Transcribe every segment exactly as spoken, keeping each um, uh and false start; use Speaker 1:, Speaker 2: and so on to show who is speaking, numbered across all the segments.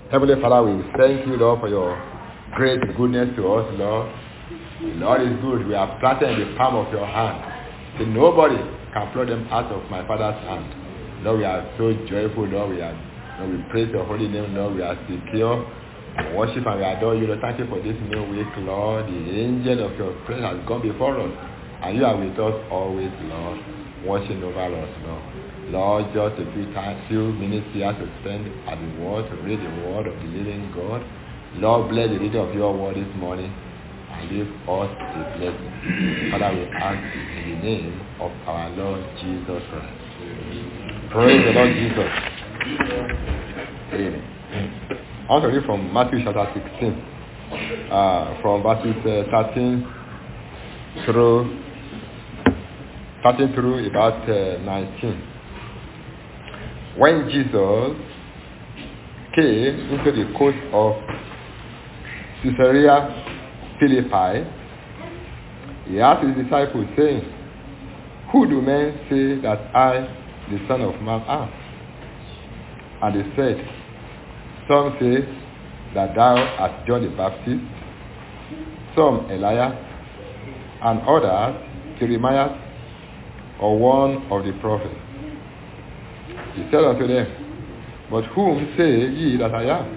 Speaker 1: Heavenly Father, we thank you, Lord, for your great goodness to us, Lord. The Lord is good. We are planted in the palm of your hand. So nobody can pluck them out of my Father's hand. Lord, we are so joyful, Lord. We are, Lord, we praise your holy name, Lord. We are secure. We worship and we adore you, Lord. Thank you for this new week, Lord. The angel of your presence has gone before us. And you are with us always, Lord, watching over us, Lord. Lord, just a few times, few minutes here to spend at the word, to read the word of the living God. Lord, bless the reading of your word this morning and give us a blessing. Father, we ask in the name of our Lord Jesus Christ. Praise the Lord Jesus. Amen. I want to read from Matthew chapter sixteen, uh, from verses uh, thirteen through thirteen through about uh, nineteen. When Jesus came into the coast of Caesarea Philippi, he asked his disciples, saying, "Who do men say that I, the Son of Man, am?" And they said, "Some say that thou art John the Baptist, some Elias, and others Jeremiah, or one of the prophets." He said unto them, "But whom say ye that I am?"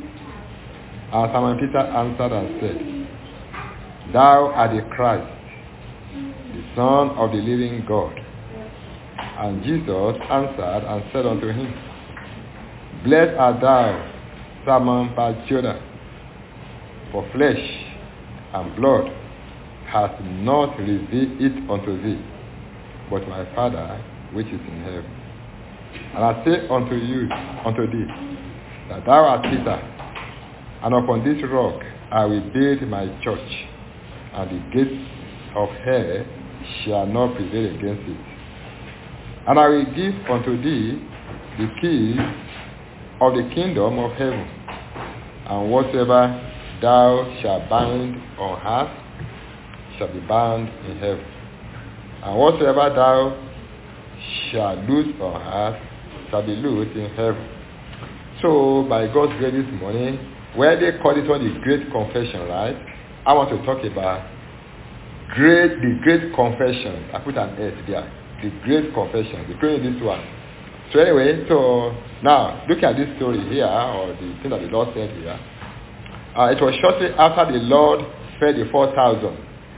Speaker 1: And Simon Peter answered and said, "Thou art the Christ, the Son of the living God." And Jesus answered and said unto him, "Blessed art thou, Simon Bar-Jonah, for flesh and blood hath not revealed it unto thee, but my Father which is in heaven. And I say unto you, unto thee, that thou art Peter, and upon this rock I will build my church, and the gates of hell shall not prevail against it. And I will give unto thee the keys of the kingdom of heaven, and whatsoever thou shalt bind on earth shall be bound in heaven, and whatsoever thou shalt loose on earth shall be loosed in heaven." So, by God's grace this morning, where they call it one the Great Confession, right? I want to talk about great, the Great Confession. I put an S there. The Great Confession. The praying this one. So anyway, so now look at this story here, or the thing that the Lord said here. Uh, it was shortly after the Lord fed the four thousand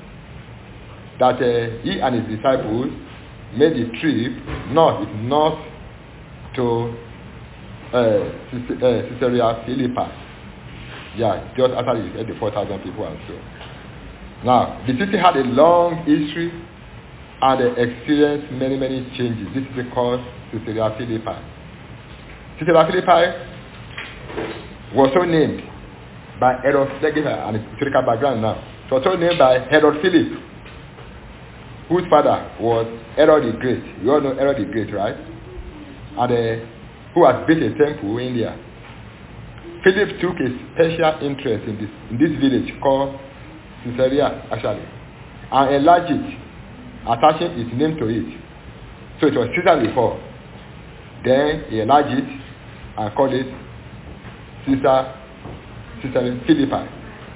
Speaker 1: that uh, he and his disciples made the trip north, if not to uh, Caesarea Philippi. Yeah, just after he fed the four thousand people and so. Now, the city had a long history and they experienced many, many changes. This is because Caesarea Philippi. Caesarea Philippi was so named by Herod. Let's give an historical background now. It was so named by Herod Philip, whose father was Herod the Great. You all know Herod the Great, right? And uh, who has built a temple in India. Philip took a special interest in this in this village called Caesarea, actually, and enlarged it, attaching its name to it. So it was Caesar before. Then he enlarged it and called it Caesar, Caesarea Philippi.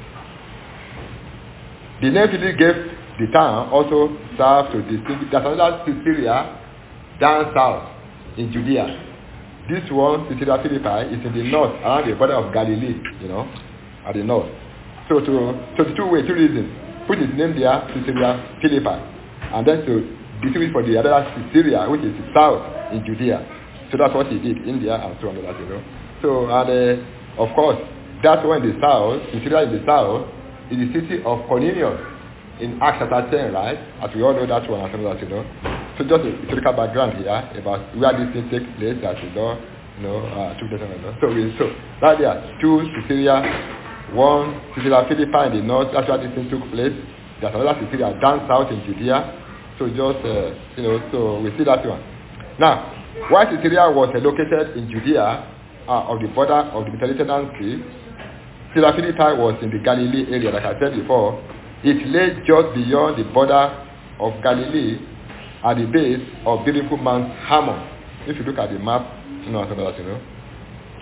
Speaker 1: The name Philip gave the town also served to distinguish. There's another Caesarea down south in Judea. This one, Caesarea Philippi, is in the north, around the border of Galilee, you know, at the north. So to so the two ways, two reasons. Put his name there, Caesarea Philippi, and then to distinguish for the other Caesarea, which is south in Judea. So that's what he did, India and so on, that, you know. So, and uh, of course, that one in the south, Caesarea in the south, is the city of Cornelius in Acts chapter ten, right? As we all know that one, and some of that, you know. So just a historical background here about where this thing takes place, as you know, you know, uh, two different, you know. So we so right there, two Caesarea, one Caesarea Philippi in the north. That's where this thing took place. There's another Caesarea down south in Judea. So just uh, you know, so we see that one. Now, while Caesarea was uh, located in Judea, uh, of the border of the Mediterranean Sea, Caesarea Philippi was in the Galilee area, like I said before. It lay just beyond the border of Galilee, at the base of beautiful Mount Hermon. If you look at the map, you know, you know.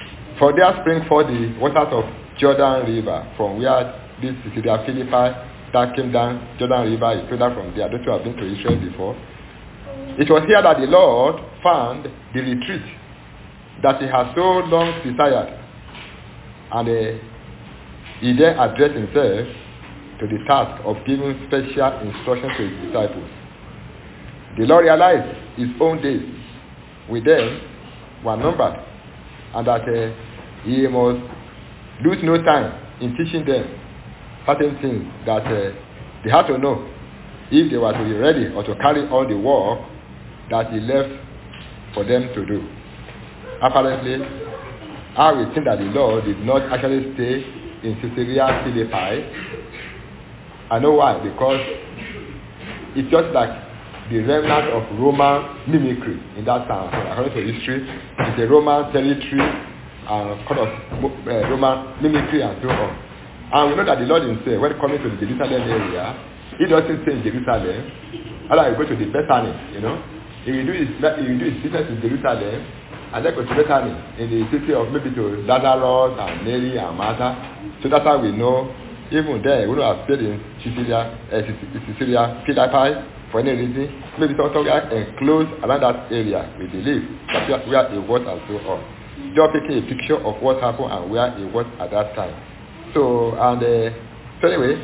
Speaker 1: For there spring forth the waters of Jordan River, from where this Caesarea Philippi that came down Jordan River is further from there. Those who have been to Israel before. It was here that the Lord found the retreat that he had so long desired. And uh, he then addressed himself to the task of giving special instructions to his disciples. The Lord realized his own days with them were numbered, and that uh, he must lose no time in teaching them certain things that uh, they had to know if they were to be ready or to carry on the work that he left for them to do. Apparently, I will think that the Lord did not actually stay in Caesarea Philippi. I know why, because it's just like the remnant of Roman mimicry in that town. According to history, it's a Roman territory and kind of uh, Roman mimicry and so on. And we know that the Lord himself, when coming to the Jerusalem area, he doesn't stay in Jerusalem. Otherwise, he go to the Bethany, you know. He will do his, he will do his business in Jerusalem, and then go to Bethany, in the city of maybe to Lazarus and Mary and Martha. So that's how we know, even there, we don't have stayed in Caesarea, uh, Caesarea Philippi for any reason. Maybe something enclosed around that area, we believe. That's where he was and so on. Just taking a picture of what happened and where he was at that time. So, and uh, so anyway,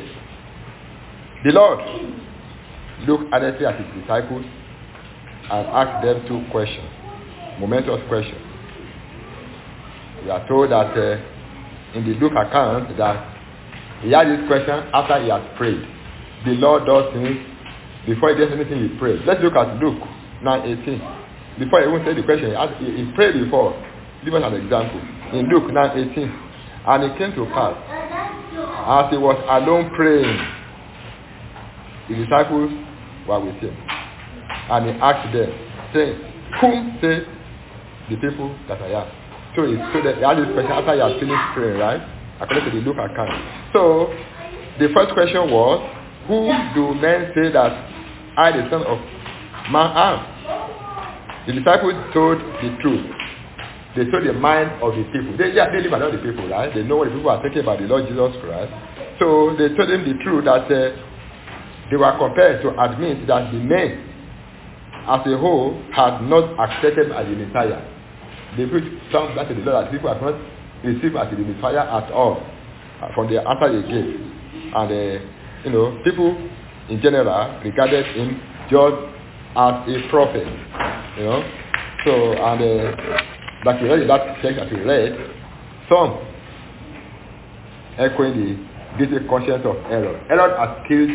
Speaker 1: the Lord looked earnestly at his disciples and asked them two questions, momentous questions. We are told that uh, in the Luke account that he had this question after he had prayed. The Lord does things before he does anything he prays. Let's look at Luke nine eighteen. Before he even said the question, he, asked, he, he prayed before. Give us an example. In Luke nine eighteen, and it came to pass, as he was alone praying, the disciples were with him. And he asked them, saying, whom say the people that I am? So he, so that he had this question after he had finished praying, right? According to the Luke account. So, the first question was, who do men say that I, the Son of Man, am? The disciples told the truth. They told the mind of the people. They, yeah, they live among the people, right? They know what the people are thinking about the Lord Jesus Christ. So, they told them the truth that uh, they were compelled to admit that the men as a whole had not accepted as the Messiah. They put some back to the Lord that people have not received as the Messiah at all uh, from the after they gave. And uh, you know, people in general regarded him just as a prophet. You know, so and uh, like you read in that text that we read, some echoing the guilty conscience of Herod. Herod has killed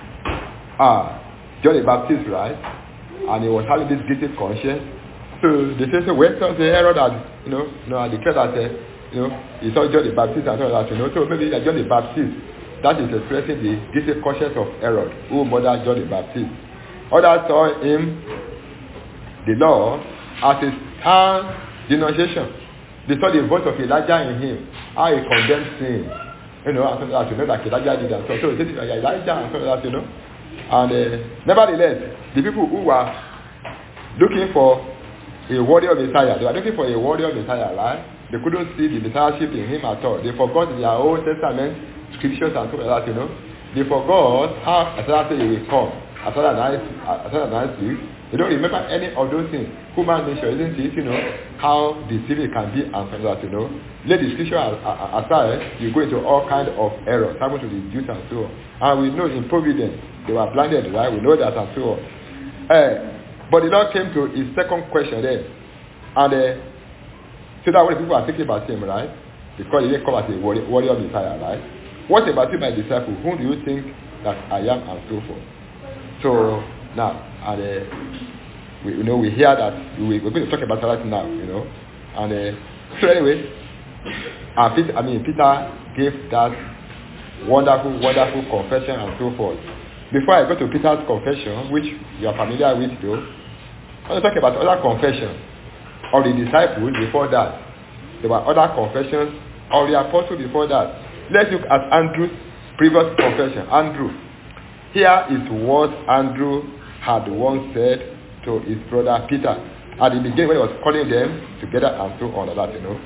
Speaker 1: uh, John the Baptist, right? And he was having this guilty conscience. So they say, so when some say Herod had, you know, you know, declared that, uh, you know, he saw John the Baptist and all that, you know, so maybe that John the Baptist, that is expressing the guilty conscience of Herod, who murdered John the Baptist. Others saw him, the Lord, as a stern denunciation. They saw the voice of Elijah in him, how he condemned sin, you know, and so that, you know, like Elijah did and so. So they said, Elijah and so that, you know. And uh, nevertheless, the people who were looking for a warrior Messiah, they were looking for a warrior Messiah, right? They couldn't see the Messiahship in him at all. They forgot their Old Testament scriptures and so like that, you know. They forgot how Isaiah said he will come. Isaiah nine six. They don't remember any of those things. Human nature, isn't it, you know, how deceiving it can be and so that, you know. Let the scripture aside, you go into all kinds of errors, happen to the Jews and so on. And we know in providence, they were blinded, right? We know that and so on. Uh, but the Lord came to his second question then. And uh, so that when people are thinking about him, right? Because he didn't come as a warrior, warrior Messiah, right? What about you, my disciple? Whom do you think that I am and so forth? So now, and uh, we, you know, we hear that we, we're going to talk about that now, you know. And uh, so anyway, uh, Peter, I mean, Peter gave that wonderful, wonderful confession and so forth. Before I go to Peter's confession, which you are familiar with though, I want to talk about other confessions of the disciples before that. There were other confessions of the apostles before that. Let's look at Andrew's previous confession. Andrew. Here is what Andrew had once said to his brother Peter at the beginning when he was calling them together and so on, that, you know.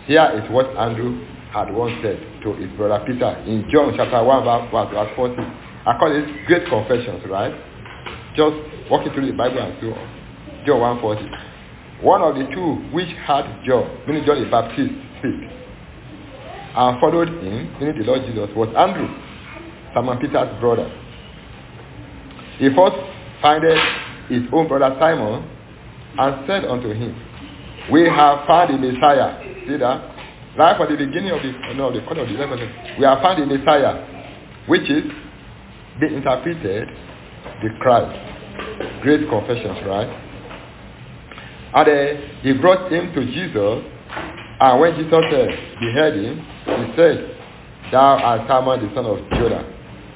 Speaker 1: Here is what Andrew had once said to his brother Peter in John chapter one verse forty. I call it great confessions, right? Just walking through the Bible and so on. John one forty. One of the two which had John, meaning John the Baptist, speak, and followed him, meaning the Lord Jesus, was Andrew, Simon Peter's brother. He first findeth his own brother Simon, and said unto him, we have found the Messiah. See that? Right from the beginning of the no, the corner of the eleventh, we have found the Messiah, which is being interpreted the Christ. Great confessions, right? And uh, he brought him to Jesus, and when Jesus uh, beheld him, he said, thou art Simon the son of Jonah.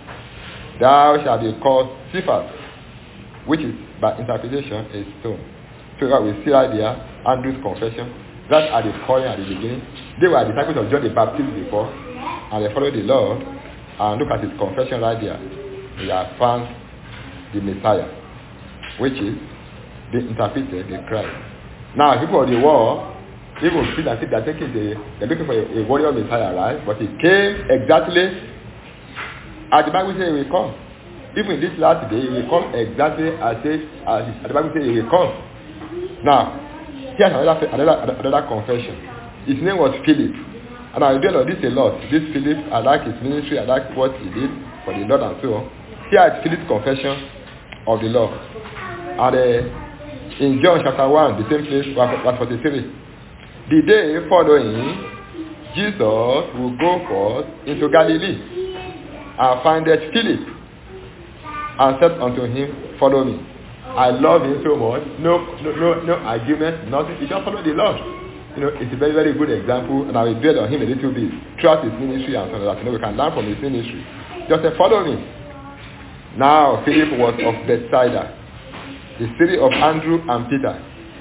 Speaker 1: Thou shalt be called Cephas, which is by interpretation a stone. So that we see right there, Andrew's confession. That's at the calling at the beginning. They were disciples of John the Baptist before, and they followed the Lord. And look at his confession right there. He has found the Messiah, which is the interpreted the Christ. Now, people of the world, even feel as if they're thinking they, they're looking for a, a warrior Messiah, right? But he came exactly as the Bible says he will come. Even in this last day, he will come exactly as, it, as the Bible says he will come. Now, here's another, another, another confession. His name was Philip. And I dwell on this a lot. This Philip, I like his ministry, I like what he did for the Lord and so on. Here is Philip's confession of the Lord. And uh, in John chapter one, the same place, verse forty-three. The day following, Jesus will go forth into Galilee, and findeth Philip, and said unto him, follow me. I love him so much. No, no, no, no argument, nothing. He just followed the Lord. You know, it's a very, very good example, and I will dwell on him a little bit throughout his ministry and so on. You know, we can learn from his ministry. Just say, follow me. Now, Philip was of Bethsaida, the city of Andrew and Peter.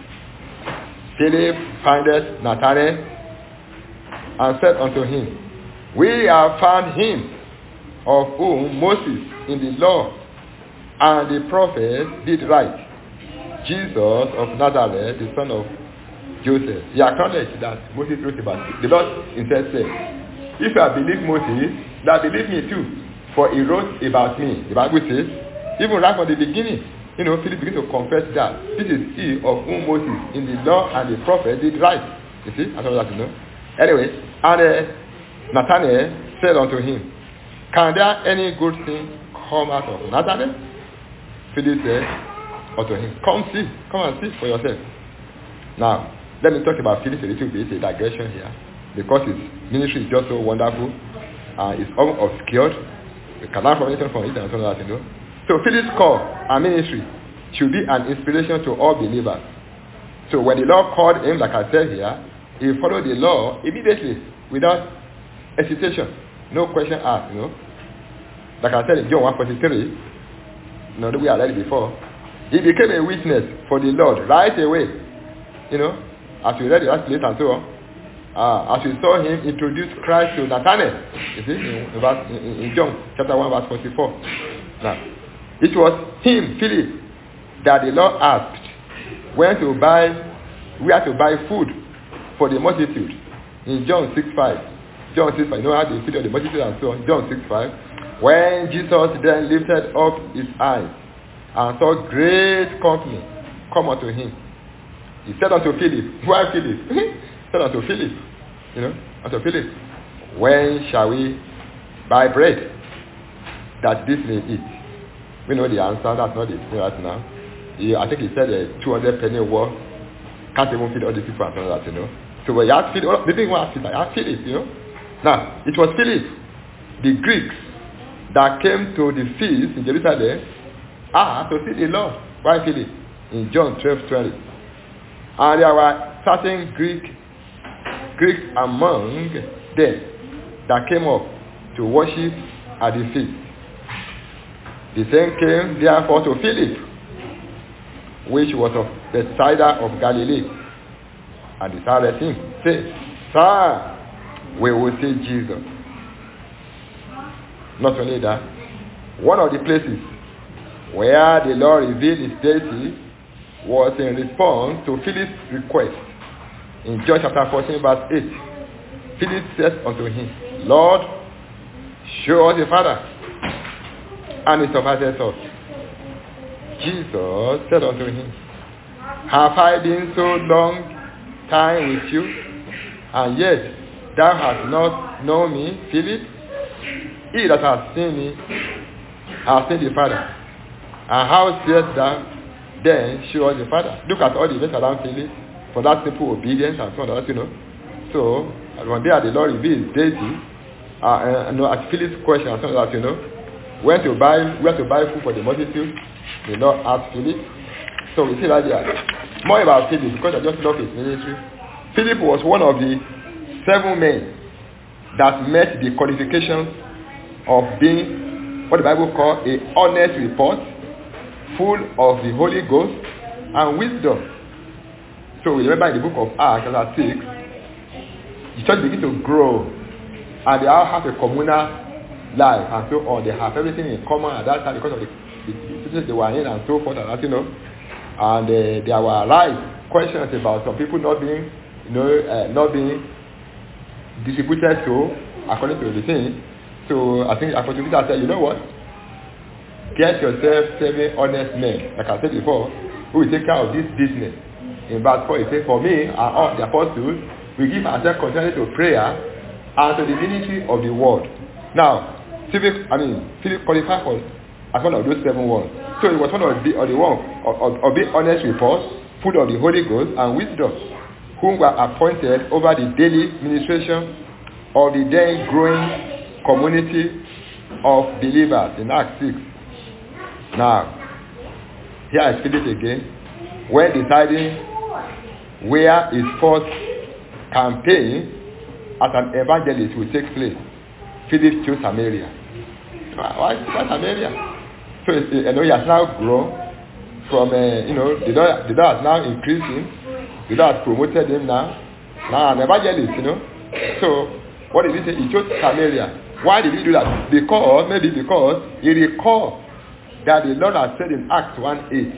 Speaker 1: Philip findeth Nathanael, and said unto him, we have found him, of whom Moses in the law and the prophets did write, Jesus of Nazareth, the son of Joseph. He acknowledged that Moses wrote about it. The Lord himself said, if I believe Moses, now believe me too, for he wrote about me. The Bible says, even right from the beginning, you know, Philip began to confess that this is he of whom Moses in the law and the prophets did write. You see, I don't know that, you know. Anyway, and uh, Nathanael said unto him, can there any good thing come out of Nazareth? Philip said unto him, come see, come and see for yourself. Now, let me talk about Philip a little bit, a digression here, because his ministry is just so wonderful, and uh, it's all obscured. We can learn from anything from it and so on, you know. So Philip's call and ministry should be an inspiration to all believers. So when the Lord called him, like I said here, he followed the law immediately, without hesitation, no question asked, you know. Like I said in John one forty-three, you know, we are read before, he became a witness for the Lord right away, you know, as we read the last place and so on. Uh, as we saw him introduce Christ to Nathanael, you see, in, in, verse, in, in John chapter one verse forty-four. Now, it was him, Philip, that the Lord asked when to buy, where to buy food for the multitude. In John six five, John six five, you know how they feed on the multitude and so on. John six five, when Jesus then lifted up his eyes and saw great company come unto him, he said unto Philip, why Philip? He said unto Philip, you know, unto Philip, when shall we buy bread that this may eat? We know the answer, that's not the thing right now. He, I think he said a two hundred penny worth can't even feed all these people and all that, you know. So when you ask Philip, they didn't want to ask Philip, ask Philip, you know. Now, it was Philip, the Greeks, that came to the feast in Jerusalem, ah, to see the Lord. Why Philip? In John twelve twenty. And there were certain Greek, Greeks among them that came up to worship at the feast. The same came therefore to Philip, which was of Bethsaida of Galilee, and desired him, say, Sir, we will see Jesus. Not only that, one of the places where the Lord revealed his deity was in response to Philip's request. In John chapter fourteen verse eight, Philip said unto him, Lord, show us the Father, and it sufficeth us. Jesus said unto him, Have I been so long time with you, and yet thou hast not known me, Philip? He that hath seen me hath seen the Father. And how sayest thou then, show us the Father? Look at all the events around Philip for that simple obedience and so on, that, you know. So, one day the Lord revealed his deity, uh, and, you know, at Philip's question and so on, that, you know, where to buy where to buy food for the multitude, the Lord asked Philip. So we see that there. More about Philip, because I just love his ministry. Philip was one of the seven men that met the qualifications of being what the Bible calls a honest report, full of the Holy Ghost and wisdom. So we remember in the book of Acts, chapter six, the church begins to grow, and they all have a communal life and so on. They have everything in common at that time because of the situations they were in and so forth, and that, you know. And uh, there were right questions about some people not being, you know, uh, not being distributed to according to the thing. So I think Apostle Peter said, you know what? Get yourself seven honest men, like I said before, who will take care of this business. In verse four, he says, for me and all the apostles, we give ourselves continually to prayer and to the ministry of the word. Now, Philip, I mean, Philip qualified for as one of those seven ones. So it was one of the, of the one of, of, of the honest reports, full of the Holy Ghost and wisdom, whom were appointed over the daily ministration of the then growing community of believers in Acts six. Now, here I speak it again. When deciding where his first campaign as an evangelist will take place, Philip chose Samaria. Why, why Samaria? So you know, he has now grown from, uh, you know, the Lord, the Lord has now increased him. The Lord has promoted him now. Now an evangelist, you know. So what did he say? He chose Samaria. Why did he do that? Because, maybe because he recalled that the Lord has said in Acts one eight,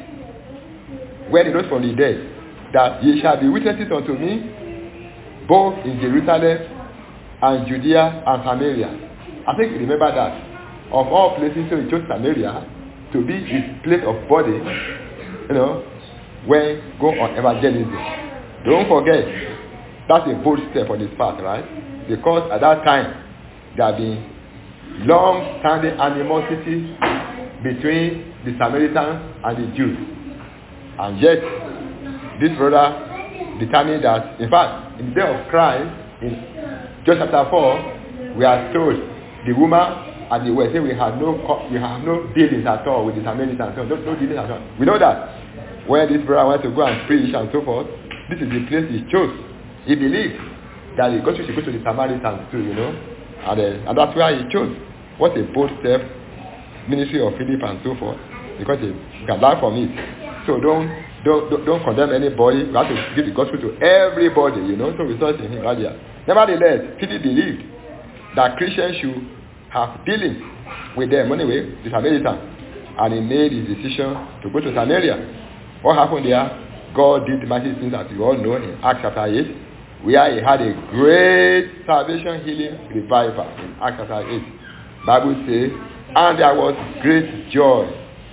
Speaker 1: when he rose from the dead, that ye shall be witnesses unto me, both in Jerusalem and Judea and Samaria. I think you remember that. Of all places, so he chose Samaria to be his place of body, you know, when go on evangelism. Don't forget, that's a bold step on his part, right? Because at that time, there had been long-standing animosity between the Samaritans and the Jews. And yet, this brother determined that, in fact, in the day of Christ, in John chapter four, we are told the woman and the word say we have no we have no dealings at all with the Samaritans, so no, no dealings at all. We know that when this brother went to go and preach and so forth, this is the place he chose. He believed that the gospel should go to the Samaritans too, you know, and, uh, and that's why he chose. What a bold step, ministry of Philip and so forth, because he can learn from it. So don't don't don't, don't condemn anybody. We have to give the gospel to everybody, you know. So we saw it in him right here. Nevertheless, Philip believed that Christians should have dealings with them anyway, the Samaritans, and he made his decision to go to Samaria. What happened there? God did mighty things, as you all know, in Acts chapter eight, where he had a great salvation, healing, revival in Acts chapter eight. Bible says, and there was great joy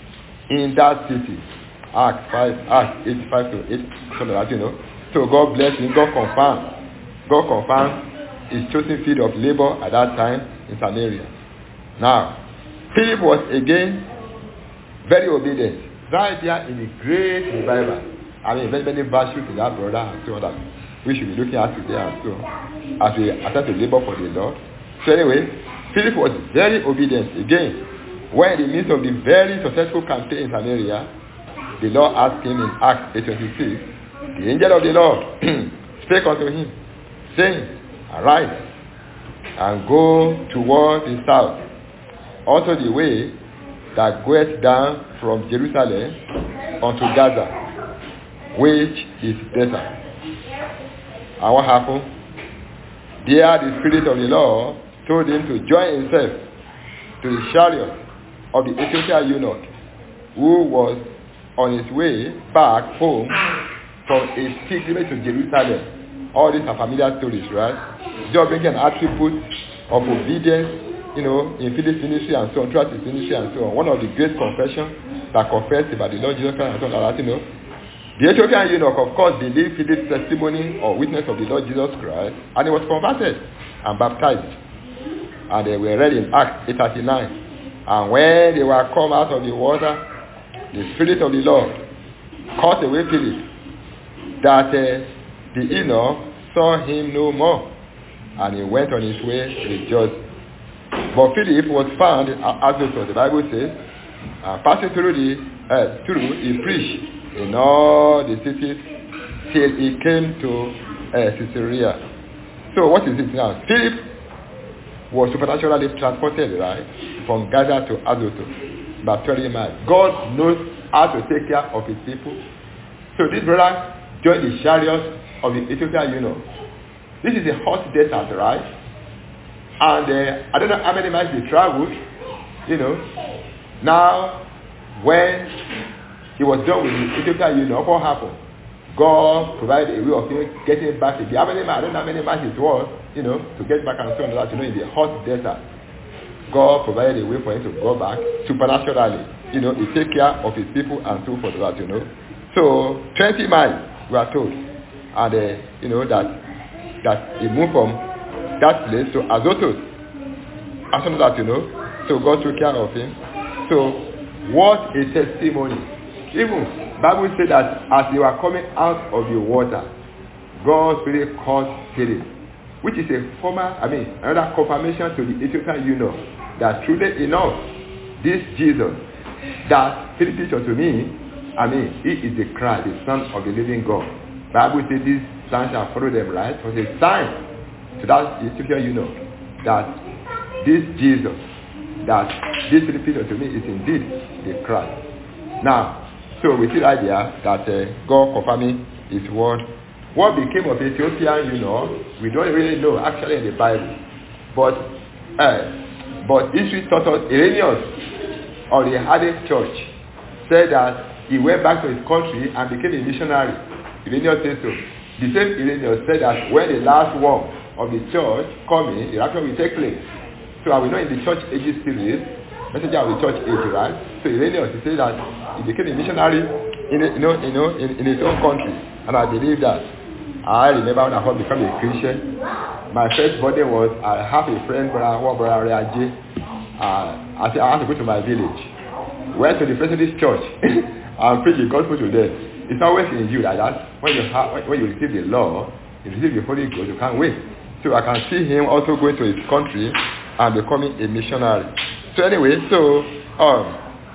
Speaker 1: in that city. Acts five, Acts eight, five to eight, so that you know. So God bless him. God confirmed. God confirmed his chosen field of labor at that time in Samaria. Now, Philip was again very obedient. Right there in the great revival. I mean, very many virtues to that brother and so on that we should be looking at today and so as we attempt to labor for the Lord. So anyway, Philip was very obedient. Again, when in the midst of the very successful campaign in Samaria, the Lord asked him in Acts eight twenty-six, the angel of the Lord spake unto him, saying, arise and go toward the south, also the way that goeth down from Jerusalem unto Gaza, which is desert. And what happened? There the Spirit of the Lord told him to join himself to the chariot of the Ethiopian eunuch, who was on his way back home from a pilgrimage to Jerusalem all these are familiar stories, right? Just bringing an attribute of obedience, you know, in Philip's ministry and so on, throughout his ministry and so on. One of the great confessions that confessed about the Lord Jesus Christ and so on, like that, you know. The Ethiopian eunuch, of course, believed Philip's testimony or witness of the Lord Jesus Christ, and he was converted and baptized. And they were read in Acts eight thirty-nine. And when they were come out of the water, the Spirit of the Lord caught away Philip, that uh, the eunuch saw him no more, and he went on his way rejoicing. But Philip was found at Azotus, the Bible says, and passing through the uh, through, he preached in all the cities till he came to uh, Caesarea. So what is it now? Philip was supernaturally transported, right, from Gaza to Azotus, about twenty miles. God knows how to take care of his people. So this brother joined the chariot of the Ethiopian eunuch. This is a hot desert, right? And uh, I don't know how many miles they traveled, you know. Now, when he was done with the Ethiopian eunuch, what happened? God provided a way of him getting back again. How many miles? I don't know how many miles it was, you know, to get back and so on, that, you know, in the hot desert. God provided a way for him to go back supernaturally. You know, he take care of his people and so forth, that, you know. So, twenty miles, we are told. And, uh, you know, that that he moved from that place to Azotus. As soon as that, you know, so God took care of him. So, what a testimony. Even Bible said that as they were coming out of the water, God's Spirit called Philip, which is a former, I mean, another confirmation to the Ethiopian eunuch that truly enough, this Jesus that Philip preached unto me, I mean, he is the Christ, the Son of the living God. Bible says this sign shall follow them, right? It was a sign to that Ethiopian eunuch that this Jesus that this Philip preached unto me is indeed the Christ. Now, so we see right there that uh, God confirming his word. What became of Ethiopian, you know, we don't really know actually in the Bible. But uh, but history taught us Irenaeus of the Hades Church said that he went back to his country and became a missionary. Irenaeus said so. The same Irenaeus said that when the last war of the church coming, the rapture will take place. So I will know in the church ages series, messenger of the church age, right? So Irenaeus, he said that he became a missionary in, you know, you know, in, in his own country. And I believe that. I remember when I had become a Christian, my first birthday was, I have a friend, brother, one brother, Reaji. Uh, I said, I have to go to my village. Went to the Methodist church and preach the gospel to them. It's always in you like that. When you have, when you receive the law, you receive the Holy Ghost, you can't wait. So I can see him also going to his country and becoming a missionary. So anyway, so um,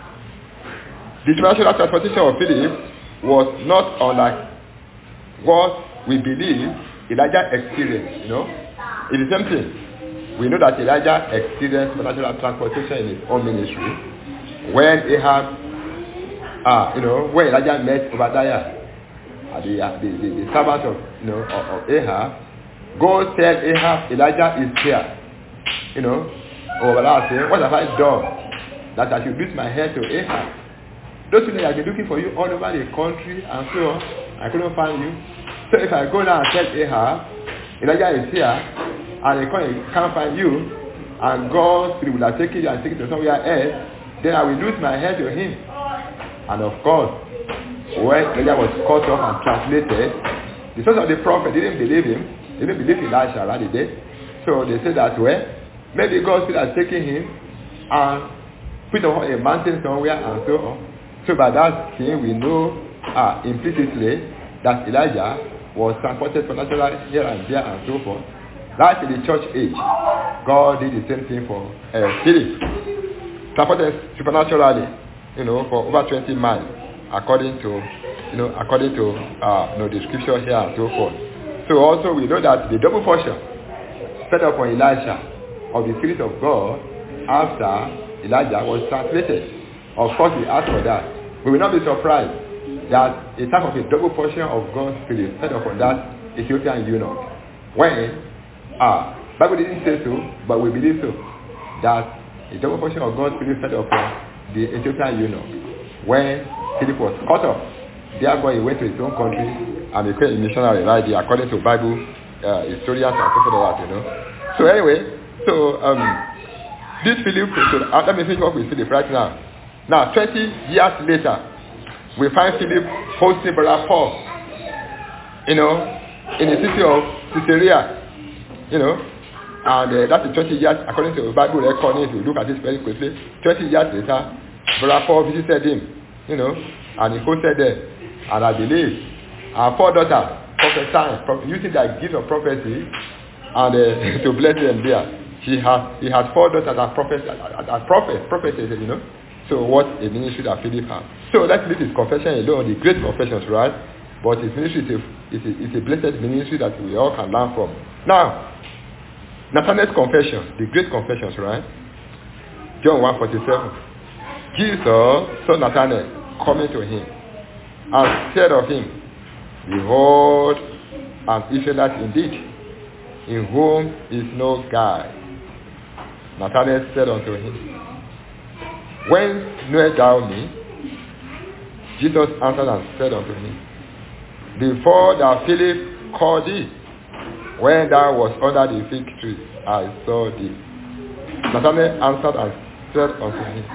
Speaker 1: the supernatural transportation of Philip was not unlike what we believe Elijah experienced, you know. It's the same thing. We know that Elijah experienced supernatural transportation in his own ministry. When Ahab, uh, you know, when Elijah met Obadiah, uh, the, uh, the, the, the servant of, you know, of, of Ahab, God said Ahab, Elijah is here. You know, Obadiah said, what have I done that I should beat my head to Ahab? Those people have been looking for you all over the country and so on. I couldn't find you. So if I go now and tell Ahab, Elijah is here, and he can't find you, and God will have taken you and taken you to somewhere else, then I will lose my head to him. And of course, when Elijah was cut off and translated, the sons of the prophet didn't believe him. They didn't believe Elisha, right? They did. So they said that, well, maybe God will have taken him and put him on a mountain somewhere and so on. So by that thing, we know uh, implicitly that Elijah was transported supernaturally here and there and so forth. That's in the church age. God did the same thing for uh, Philip. Transported supernaturally, you know, for over twenty miles, according to, you know, according to, uh, you know, the scripture here and so forth. So also we know that the double portion set up on Elisha of the Spirit of God after Elijah was translated. Of course, we ask for that. We will not be surprised that a type of a double portion of God's Spirit set up on that Ethiopian eunuch. When, ah, uh, Bible didn't say so, but we believe so, that a double portion of God's Spirit set up on the Ethiopian eunuch. When Philip was cut off, therefore he went to his own country and became a missionary right there, according to Bible uh, historians and stuff like that, you know. So anyway, so um, this Philip, so uh, let me finish up with Philip right now. Now, twenty years later, we find Philip hosting Brother Paul, you know, in the city of Caesarea, you know, and uh, that's the twenty years, according to the Bible record, if you look at this very quickly, twenty years later, Brother Paul visited him, you know, and he hosted them, and I believe our four daughters prophesying, using their gift of prophecy, and uh, to bless them there. She has, he has four daughters as prophets, as prophets, prophetess, you know. So what a ministry that Philip had. So let's leave his confession alone, the great confessions, right? But his ministry is a, is a, is a blessed ministry that we all can learn from. Now, Nathanael's confession, the great confessions, right? John one forty-seven. Jesus saw Nathanael coming to him and said of him, behold, an Israelite indeed, in whom is no guile. Nathanael said unto him, when knowest thou me? Jesus answered and said unto him, before that Philip called thee, when thou wast under the fig tree, I saw thee. Nathanael answered and said unto him,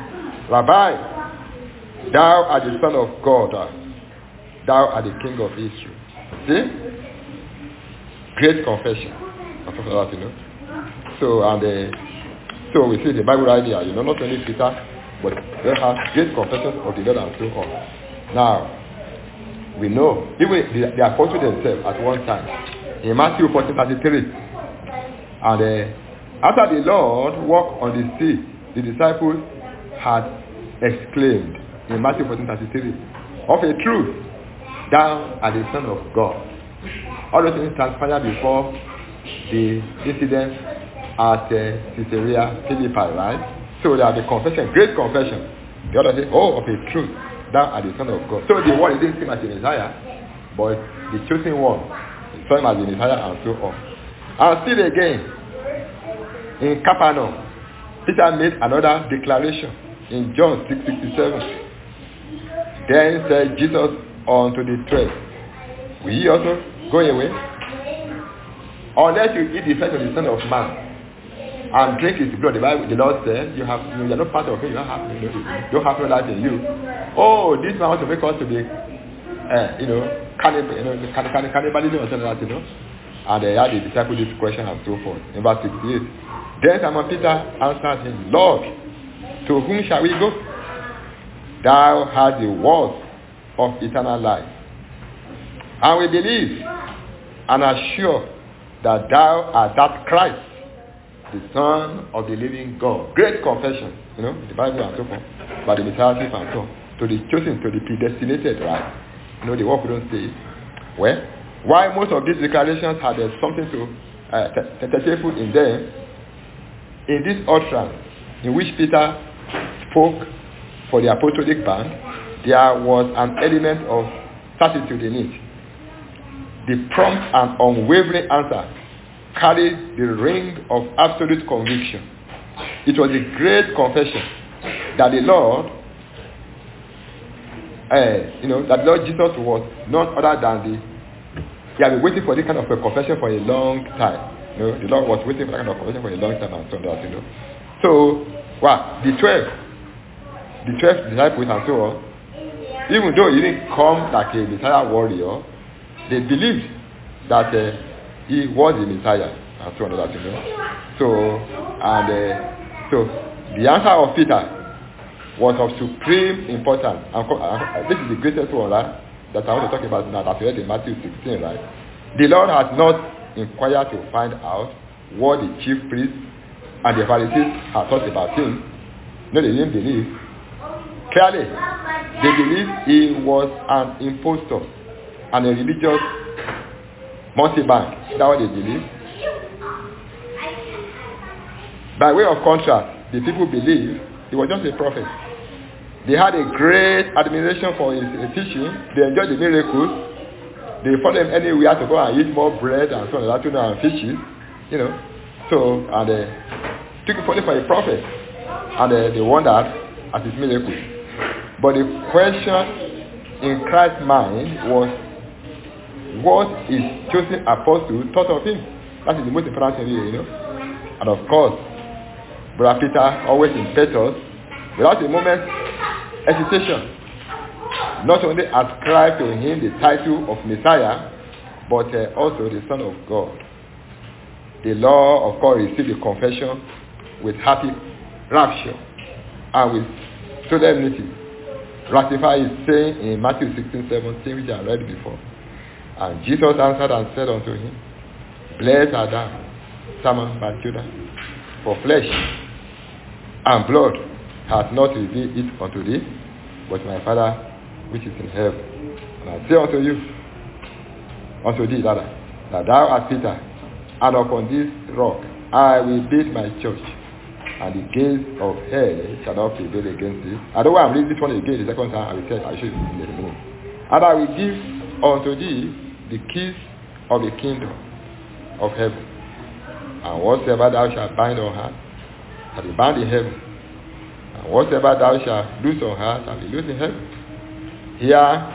Speaker 1: Rabbi, thou art the Son of God, thou art the King of Israel. See? Great confession. That, you know. So and uh, so we see the Bible right here, you know, not only Peter, but they have great confessions of the Lord and so on. Now, we know, even the, the apostles themselves at one time, in Matthew fourteen thirty-three, and uh, after the Lord walked on the sea, the disciples had exclaimed in Matthew fourteen thirty-three, of a truth, thou art the Son of God. All those things transpired before the incident at uh, Caesarea Philippi, right? So they have the confession, great confession. The other say, oh, of a truth, thou art the Son of God. So the one, he didn't see him as the Messiah, but the chosen one, he saw him as the Messiah and so on. And still again, in Capernaum, Peter made another declaration in John six sixty-seven. Then said Jesus unto the twelve, will ye also go away? Unless you eat the flesh of the Son of Man and drink his blood, the Bible, the Lord said, you have, you are not part of him, you don't have, you know, don't have no life in you. Oh, this man wants to make us to be, uh, you know, cannibal, you know, can, can, cannibalism or something like that, you know. And they had the disciple this question and so forth. In verse sixty-eight, then Simon Peter answered him, Lord, to whom shall we go? Thou hast the words of eternal life, and we believe and are sure that thou art that Christ, the Son of the living God. Great confession, you know, the Bible and so forth, by the Messiah and so on, to the chosen, to the predestinated, right? You know, the work we don't say. Well, why most of these declarations had uh, something to uh, tentative in them, in this utterance in which Peter spoke for the apostolic band, there was an element of certitude in it. The prompt and unwavering answer carried the ring of absolute conviction. It was a great confession that the Lord, uh, you know, that Lord Jesus was not other than the, he had been waiting for this kind of a confession for a long time. You know, the Lord was waiting for that kind of confession for a long time and so on, you know. So, well, the twelve, the twelve disciples and so on, even though he didn't come like a Messiah warrior, they believed that uh, he was the Messiah and so on, that, you know. So, and uh, so the answer of Peter was of supreme importance. And uh, this is the greatest one, right, that I want to talk about now, that we read in Matthew sixteen, right? The Lord has not inquired to find out what the chief priests and the Pharisees had thought about him. No, they didn't believe. Clearly, they believed he was an impostor and a religious mountebank. That's what they believed. By way of contrast, the people believed he was just a prophet. They had a great admiration for his, his teaching. They enjoyed the miracles. They followed him anywhere to go and eat more bread and so on, and, and fishes, you know. So, and they uh, took him for a prophet. And uh, they wondered at his miracles. But the question in Christ's mind was, what his chosen apostle thought of him. That is the most important thing, you know. And of course, Brother Peter, always impetuous, without a moment's hesitation, not only ascribed to him the title of Messiah, but uh, also the Son of God. The law, of course, received the confession with happy rapture and with solemnity. Ratify his saying in Matthew sixteen seventeen, which I read before. And Jesus answered and said unto him, Blessed art thou, Simon Bar-Jonah, for flesh and blood hath not revealed it unto thee, but my Father which is in heaven. And I say unto you, unto thee, rather, that thou art Peter, and upon this rock I will build my church, and the gates of hell shall not prevail against it. I don't want to read this one again the second time. I will tell I should in a minute. And I will give unto thee the keys of the kingdom of heaven. And whatsoever thou shalt bind on earth shall be bound in heaven. And whatsoever thou shalt loose on earth shall be loosed in heaven. Here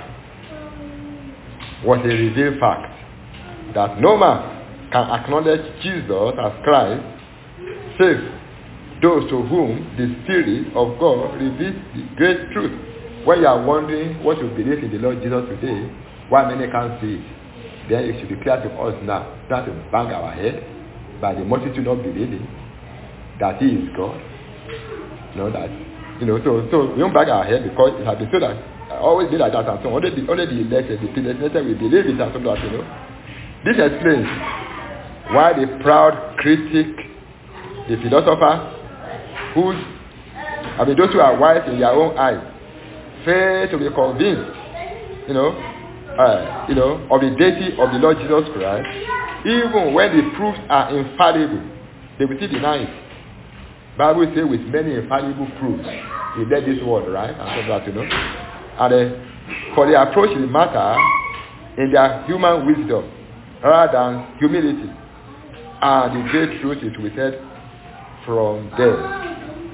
Speaker 1: was a revealed fact that no man can acknowledge Jesus as Christ save those to whom the Spirit of God reveals the great truth. When you are wondering what you believe in the Lord Jesus today, why many can't see it, then it should be clear to us now, not to bang our head by the multitude not believing that He is God. You know that, you know, so so we don't bang our head because it has been so that I always be like that and so on. Only the only the elected, the predestinated will believe it and so that, you know. This explains why the proud critic, the philosopher, whose, I mean, those who are wise in their own eyes, fail to be convinced, you know, uh, you know, of the deity of the Lord Jesus Christ, even when the proofs are infallible, they will still deny it. Bible says with many infallible proofs, He led this world, right? And so that, you know. And uh, for the approach to the matter in their human wisdom, rather than humility, and the great truth is withheld from them.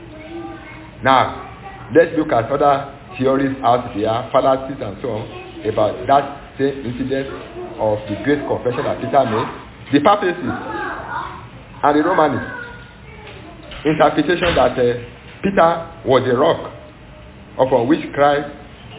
Speaker 1: Now, let's look at other theories out there, fallacies and so on, about that same incident of the great confession that Peter made. The papacy and the Romanists interpretation that uh, Peter was the rock upon which Christ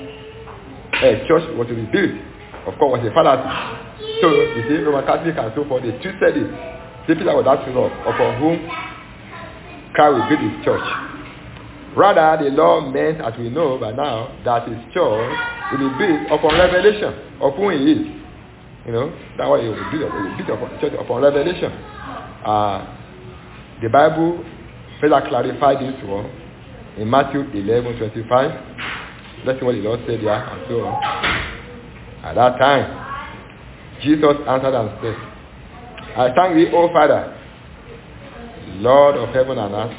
Speaker 1: uh, church was to be built, of course, was a fallacy. So, you see, Roman Catholic and so forth, they twisted it. See, Peter was that rock upon whom Christ will build his church. Rather, the law meant, as we know by now, that his church will be built upon revelation of who he is. You know, that's why he will build upon, build upon church upon revelation. Uh, the Bible further clarified this one in Matthew eleven twenty-five. Let's see what the Lord said there and so on. At that time, Jesus answered and said, I thank thee, O Father, Lord of heaven and earth,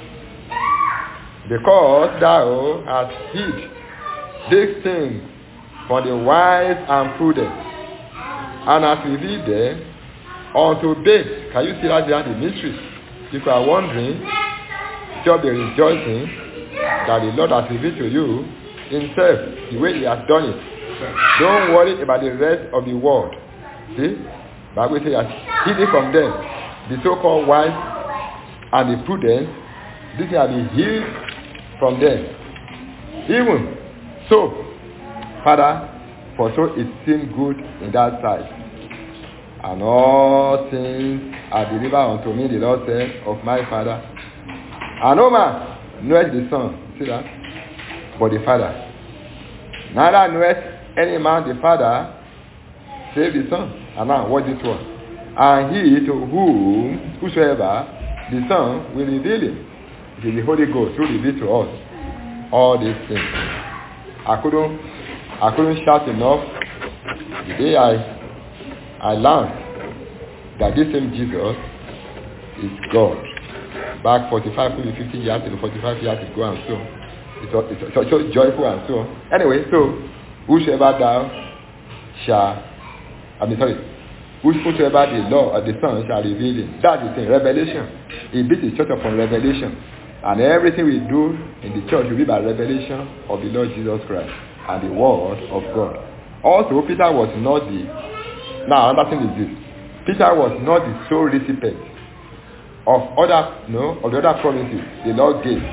Speaker 1: because thou hast hid these things for the wise and prudent, and hast revealed them unto babes. Can you see that there, the mystery? If you are wondering, just be rejoicing that the Lord has revealed to you himself the way he has done it. Don't worry about the rest of the world. See? Bible says he has hid it from them. The so-called wise and the prudent, this has been hid from them. Even so, Father, for so it seemed good in that sight. And all things are delivered unto me, the Lord said, of my Father. And no man knoweth the Son, see that? But the Father. Neither knoweth any man the Father, save the Son. And now, watch this one. And he to whom, whosoever, the Son will reveal him. It is the Holy Ghost who reveals to us all these things. I couldn't, I couldn't shout enough the day I, I learned that this same Jesus is God. Back forty-five, fifty years ago, forty-five years ago, and so it's, it's, it's so joyful and so on. Anyway, so whosoever thou shall, I mean, sorry, whosoever the Lord or the Son shall reveal him. That's the thing, revelation. He built his church upon revelation. And everything we do in the church will be by revelation of the Lord Jesus Christ and the word of God. Also, Peter was not the Now, another thing is this. Peter was not the sole recipient of other, no, of the other promises the Lord gave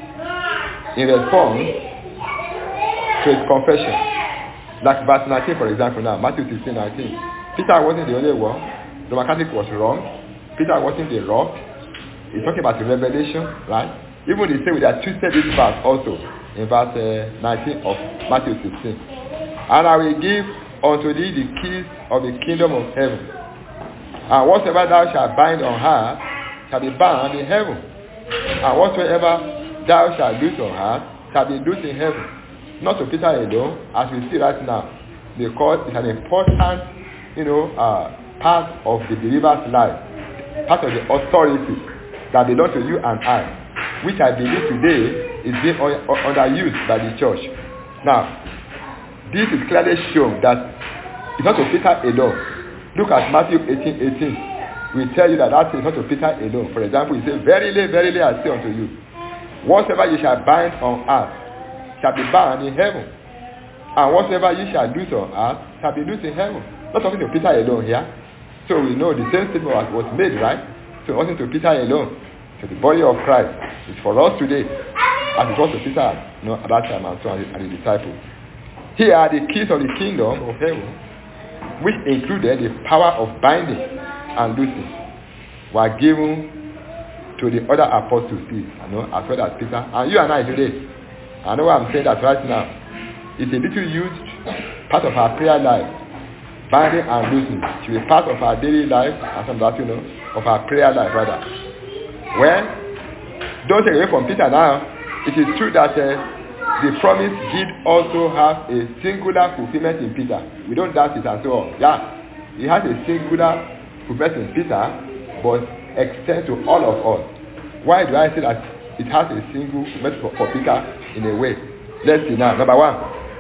Speaker 1: in response to his confession. Like verse nineteen, for example, now, Matthew sixteen, nineteen. Peter wasn't the only one. The Roman Catholic was wrong. Peter wasn't the rock. He's talking about the revelation, right? Even they say we are twisted this verse also in verse uh, nineteen of Matthew sixteen. And I will give unto thee the keys of the kingdom of heaven. And whatsoever thou shalt bind on earth shall be bound in heaven. And whatsoever thou shalt loose on earth shall be loosed in heaven. Not to Peter alone, as we see right now, because it's an important, you know, uh, part of the believer's life, part of the authority that belongs to you and I, which I believe today is being un- un- underused by the church. Now, this is clearly shown that it's not to Peter alone. Look at Matthew eighteen eighteen. We tell you that that is not to Peter alone. For example, he says, Verily, verily, I say unto you, whatsoever you shall bind on earth shall be bound in heaven. And whatsoever you shall loose on earth shall be loosed in heaven. Not talking to Peter alone here. So we know the same statement was, was made, right? So it wasn't to Peter alone. So the body of Christ is for us today, as it was to Peter, you know, at that time, and so on, and the disciples. Here are the keys of the kingdom of heaven, which included the power of binding and loosing, were given to the other apostles, you know, as well as Peter. And you and I today, I know what I'm saying that right now. It's a little used part of our prayer life. Binding and loosing should be part of our daily life, and some that you know, of our prayer life rather. Well, don't take away from Peter now. It is true that uh, the promise did also have a singular fulfillment in Peter. We don't doubt it and so on. Yeah, it has a singular fulfillment in Peter, but extends to all of us. Why do I say that it has a single fulfillment for, for Peter in a way? Let's see now. Number one,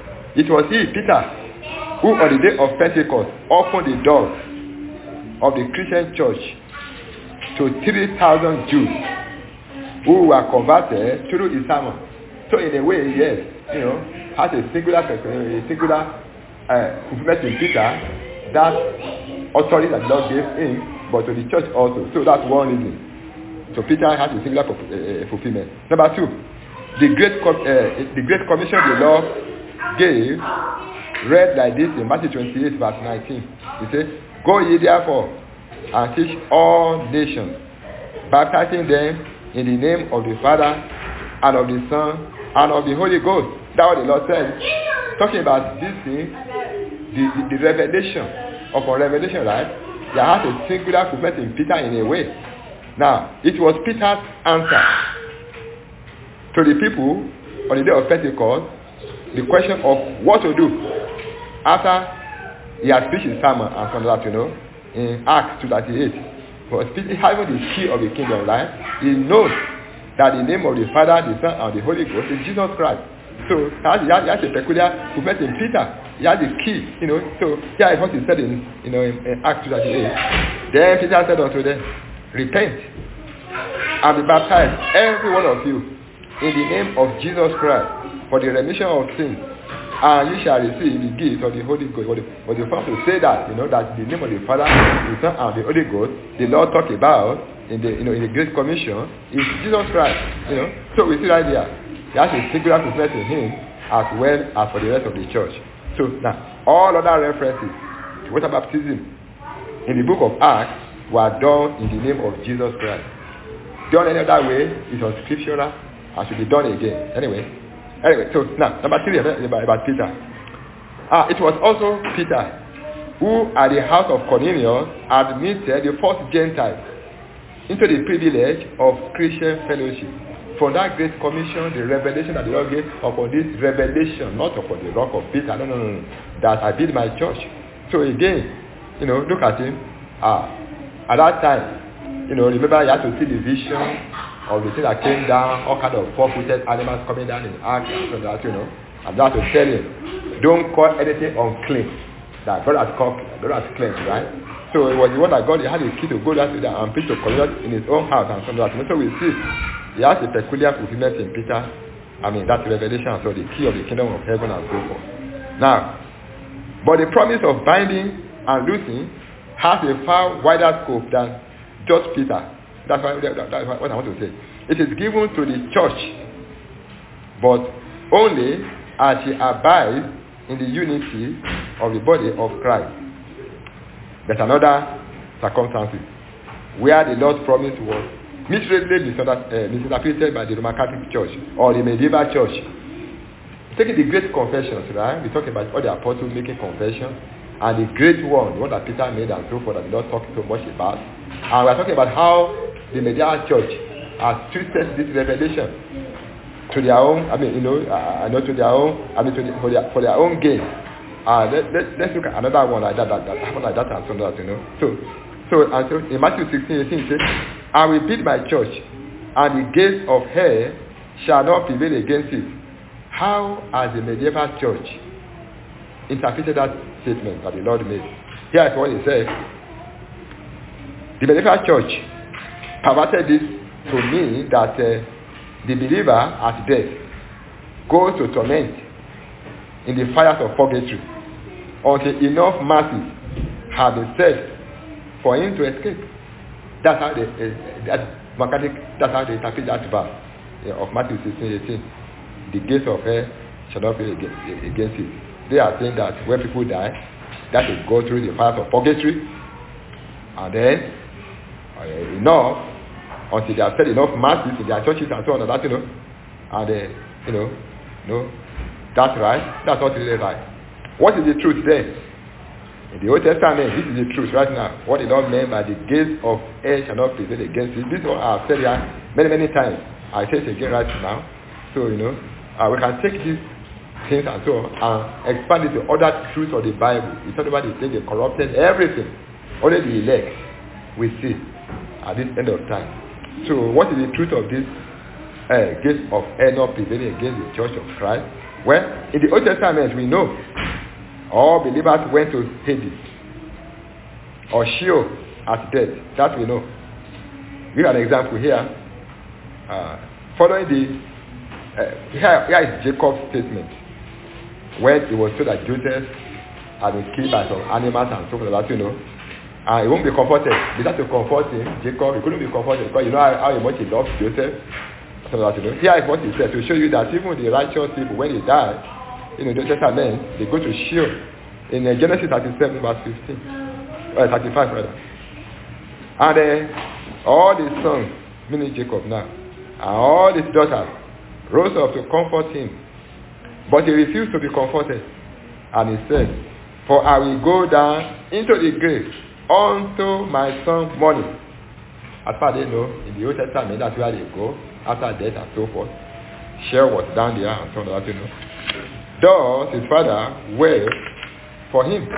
Speaker 1: it was he, Peter, who on the day of Pentecost opened the doors of the Christian church to three thousand Jews who were converted through his sermon. So in a way, yes, you know, has a singular a singular uh, fulfillment in Peter, that authority that God gave him, but to the church also. So that's one reason. So Peter has a singular uh, fulfillment. Number two, the great com- uh, the great commission the Lord gave, read like this in Matthew twenty-eight, verse nineteen. He says, Go ye therefore and teach all nations, baptizing them in the name of the Father and of the Son and of the Holy Ghost. That's what the Lord said. Talking about this thing, the, the, the revelation of a revelation, right? There has a singular fulfillment in Peter in a way. Now, it was Peter's answer to the people on the day of Pentecost, the question of what to do after he had preached his sermon and some that, you know, in Acts two thirty-eight. But Peter having the key of the kingdom, right? He knows that the name of the Father, the Son, and the Holy Ghost is Jesus Christ. So he has, he has a peculiar fulfillment in Peter. He has the key, you know. So here is what he said in, you know, in, in Acts two thirty-eight. Then Peter said unto them, Repent and be baptized, every one of you, in the name of Jesus Christ, for the remission of sins, and you shall receive the gift of the Holy Ghost. But the first to say that, you know, that the name of the Father, the Son, and the Holy Ghost, the Lord talked about in the, you know, in the Great Commission, is Jesus Christ. You know, so we see right there, he has a singular fulfillment in him as well as for the rest of the church. So now, all other references to water baptism in the book of Acts were done in the name of Jesus Christ. Done any other way is unscriptural and should be done again. Anyway, anyway. So now, number three about, about Peter. Ah, it was also Peter who, at the house of Cornelius, admitted the first Gentiles into the privilege of Christian fellowship. From that great commission, the revelation that the Lord gave upon this revelation, not upon the rock of Peter, no, no, no, no, that I build my church. So again, you know, look at him. Ah, at that time, you know, remember you had to see the vision of the thing that came down, all kind of four-footed animals coming down in the ark, and so that, you know, and that to tell him, don't call anything unclean. That God has called, God has cleansed, right? So it was the one that God, he had a key to go down to that and preach to Cornelius in his own house and some of that. So we see, he has a peculiar fulfillment in Peter. I mean, that's revelation, so the key of the kingdom of heaven and so forth. Now, but the promise of binding and loosing has a far wider scope than just Peter. That's, why, that, that's what I want to say. It is given to the church, but only as she abides in the unity of the body of Christ. There's another circumstance where the Lord's promise was miserably misinterpreted by the Roman Catholic Church or the medieval church. Taking the great confessions, right? We talk about all the apostles making confession, and the great one, the one that Peter made and so forth, that we don't talk so much about. And we're talking about how the medieval church has twisted this revelation to their own, I mean, you know, uh, not to their own, I mean, to the, for, their, for their own gain. Uh, let, let, let's look at another one like that, that, that happened like that and so that, you know. So, so, and so in Matthew sixteen, eighteen, it says, I will build my church, and the gates of hell shall not prevail against it. How has the medieval church interpreted that statement that the Lord made? Here is what he said. The medieval church perverted this to mean that uh, the believer at death goes to torment in the fires of purgatory until enough mercy have been said for him to escape. That's how they, uh, that, that's how they interpret that verse uh, of Matthew sixteen, eighteen. The gates of hell shall not be against, against it. They are saying that when people die, that will go through the fires of purgatory, and then uh, enough until they have said enough masses in their churches and so on and that, you know, and uh, you know, no, that's right. That's not really right. What is the truth there? In the Old Testament, this is the truth right now. What the Lord meant by the gates of hell shall not prevail against it. This is what I have said here many, many times. I say it again right now. So, you know, uh, we can take these things and so on and expand it to other truths of the Bible. We talk about the thing they corrupted everything. Only the elect we see at this end of time. So, what is the truth of this uh, gates of hell not prevailing against the church of Christ? Well, in the Old Testament, we know all believers went to Hades or Sheol at death. That we know. We have an example here. Uh, following the uh, here, here is Jacob's statement when it was told that Joseph had been killed by some animals and so like that, you know, and he won't be comforted. They had to comfort him. Jacob, he couldn't be comforted because you know how, how much he loved Joseph. So that, you know, here is what he said to show you that even the righteous people, when they die, you know, the Testament, they go to Sheol. In uh, Genesis thirty-seven, verse fifteen. Or thirty-five, rather. And uh, all the sons, meaning Jacob now, and all his daughters, rose up to comfort him. But he refused to be comforted. And he said, for I will go down into the grave unto my son mourning. As far as they know, in the Old Testament, that's where they go, after death and so forth. Sheol was down there and so on, that, you know. Thus his father wailed for him.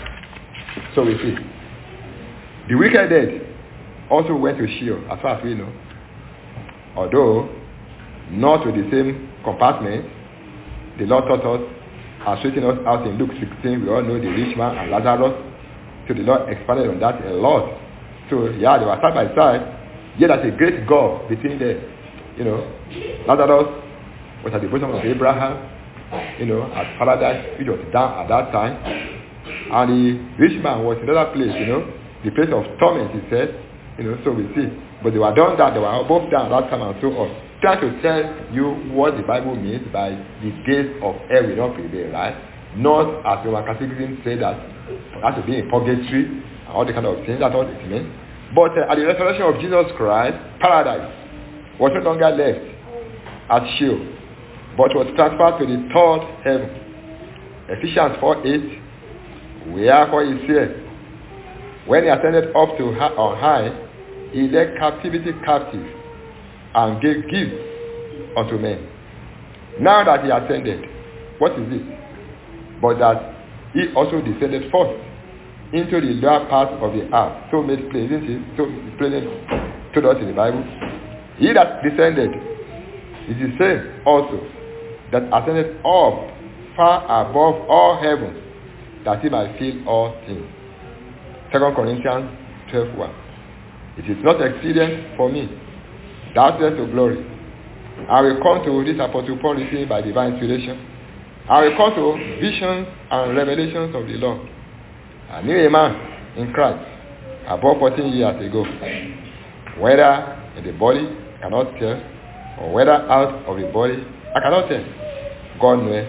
Speaker 1: So we see. The wicked dead also went to Sheol, as far as we know. Although not to the same compartment, the Lord taught us and straightened us out in Luke sixteen. We all know the rich man and Lazarus. So the Lord expanded on that a lot. So yeah, they were side by side. Yet there's a great gulf between them. You know, Lazarus was at the bosom of Abraham, you know, at paradise, which was down at that time. And the rich man was in another place, you know, the place of torment, he said. You know, so we see. But they were done that, they were both down at that time and so on. Trying to tell you what the Bible means by the gates of hell will not prevail, right? Not as Roman Catholicism say that it has to be in purgatory and all the kind of things, that's all it means. But uh, at the resurrection of Jesus Christ, paradise was no longer left at Sheol, but was transferred to the third heaven. Ephesians four eight, wherefore he said, when he ascended up to high, on high, he led captivity captive and gave gifts unto men. Now that he ascended, what is it? But that he also descended first into the lower part of the earth. So made plain, isn't it? So plain told us in the Bible. He that descended is the same also that ascended up far above all heavens, that he might fill all things. Second Corinthians twelve one. It is not expedient for me, doubtless to glory. I will come to this Apostle Paul written by divine inspiration. I will come to visions and revelations of the Lord. I knew a man in Christ about fourteen years ago. Whether in the body, I cannot tell, or whether out of the body, I cannot tell. God knows.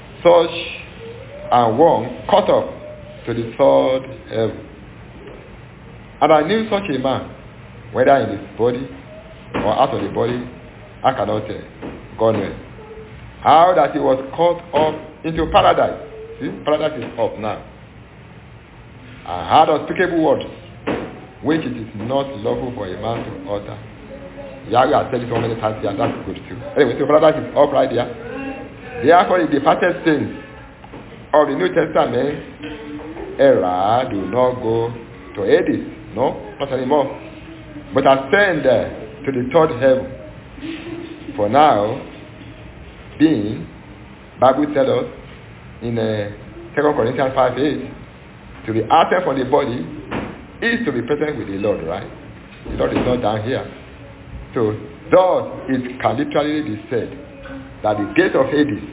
Speaker 1: Such and one caught up to the third heaven. And I knew such a man, whether in his body or out of the body, I cannot tell. God knows. How that he was caught up into paradise. See, paradise is up now. And had unspeakable words, which it is not lawful for a man to utter. Yahweh has said it so many times here, that's good too. Anyway, so paradise is up right there. Therefore, the departed saints of the New Testament era do not go to Hades. No, not anymore. But ascend uh, to the third heaven. For now, being, Bible tells us in uh, Second Corinthians five eight, to be absent from the body is to be present with the Lord, right? The Lord is not down here. So, thus it can literally be said that the gates of Hades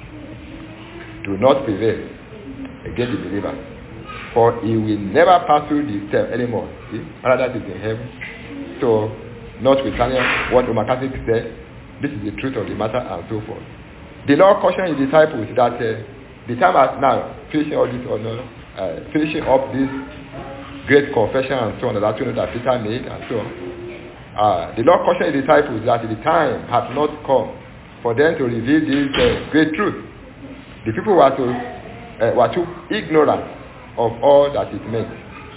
Speaker 1: do not prevail against the believer. For he will never pass through the step anymore. See? Paradise is in heaven. So, notwithstanding what Roman Catholic said, this is the truth of the matter and so forth. The Lord cautioned his disciples that uh, the time has now, finishing all this, or no, uh, finishing up this great confession and so on, that you know that Peter made and so on. Uh, the Lord cautioned his disciples that the time had not come for them to reveal this uh, great truth. The people were too, uh, were too ignorant of all that it meant.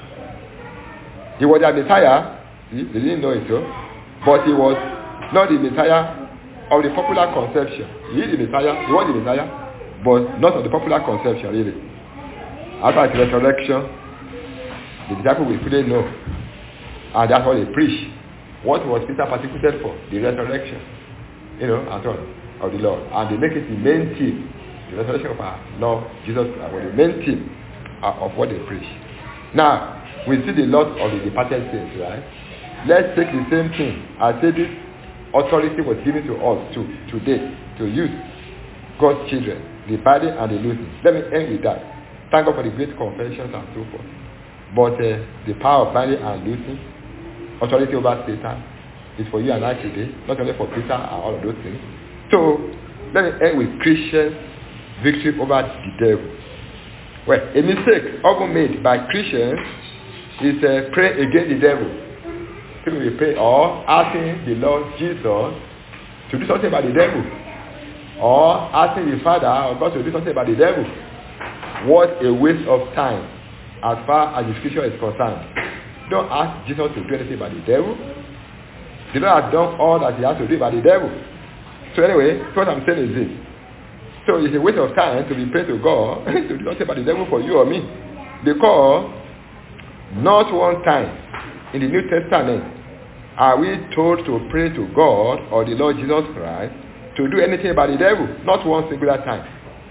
Speaker 1: He was the Messiah, see, they didn't know it, so, but he was not the Messiah of the popular conception. He is the Messiah, he was the Messiah, but not of the popular conception, really. After his resurrection, the disciples will fully know, and that's what they preach. What was Peter persecuted for? The resurrection, you know, and so on, of the Lord. And they make it the main theme. The resurrection of our Lord Jesus Christ was the main theme of what they preach. Now, we see the lot of the departed saints, right? Let's take the same thing. I say this authority was given to us too, today, to use God's children, the body and the loosing. Let me end with that. Thank God for the great confessions and so forth. But uh, the power of binding and loosing, authority over Satan, is for you and I today, not only for Peter and all of those things. So, let me end with Christians' victory over the devil. Well, a mistake often made by Christians is uh, praying against the devil. People will pray or asking the Lord Jesus to do something about the devil, or asking the Father or God to do something about the devil. What a waste of time as far as the scripture is concerned. Don't ask Jesus to do anything about the devil. The Lord has done all that he has to do about the devil. So anyway, what I'm saying is this. So it's a waste of time to be praying to God to do something about the devil for you or me. Because not one time in the New Testament are we told to pray to God or the Lord Jesus Christ to do anything about the devil. Not one singular time.